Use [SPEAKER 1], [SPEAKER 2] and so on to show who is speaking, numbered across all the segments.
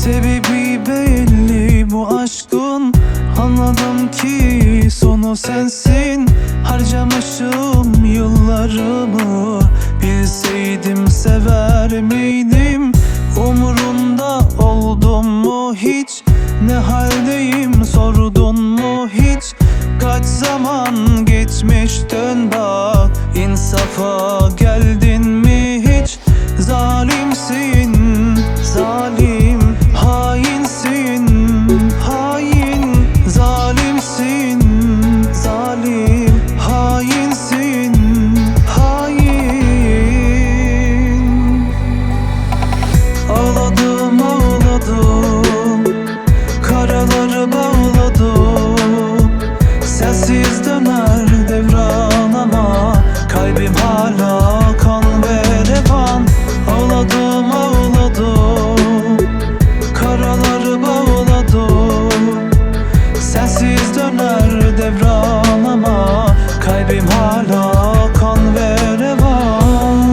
[SPEAKER 1] Sebebi belli bu aşkın, anladım ki sonu sensin. Harcamışım yıllarımı, bilseydim sever miydim? Umurunda oldum mu hiç? Ne haldeyim sordun mu hiç? Kaç zaman geçmiş dön bak, insafa geldin mi hiç? Zalimsin zalim, hainsin hain. Zalimsin zalim, hainsin hain. Ağladım ağladım, karaları bağladım. Sensiz döner devran ama kalbim hala kan ve revan. Ağladım ağladım, karaları bağladım. Sensiz döner devran ama kalbim hala kan ve revan.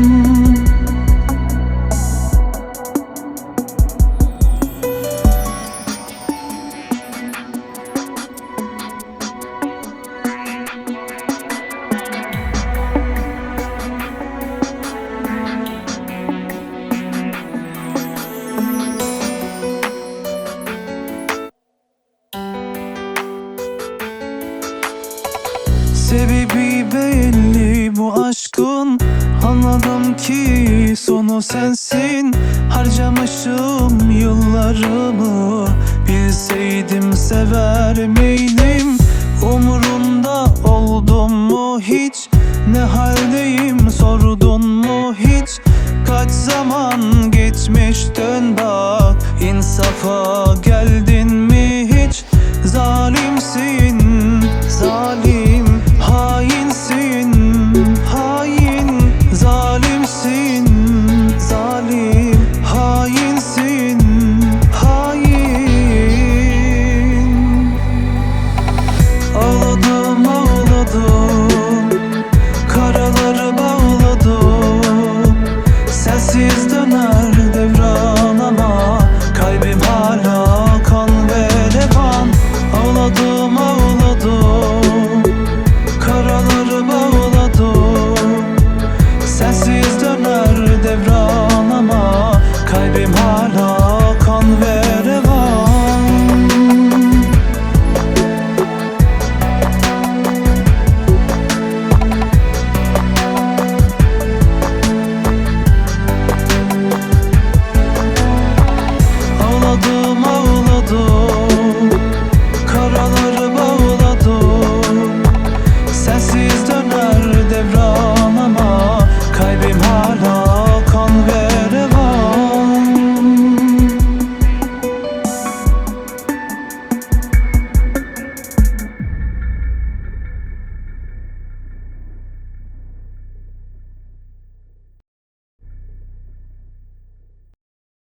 [SPEAKER 1] Sebebi belli bu aşkın, anladım ki sonu sensin. Harcamışım yıllarımı, bilseydim sever miydim? Umurunda oldum mu hiç? Ne haldeyim sordun mu hiç? Kaç zaman geçmiş dön bak, insafa geldin